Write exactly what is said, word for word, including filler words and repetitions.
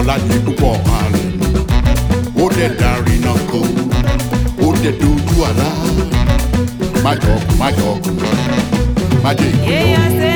láyé púpọ̀ ààrẹ ó dẹ̀ darí náà kó ó dẹ̀ dojú àlá má jọkùn má jọkùn má jẹ ìkúlọ̀.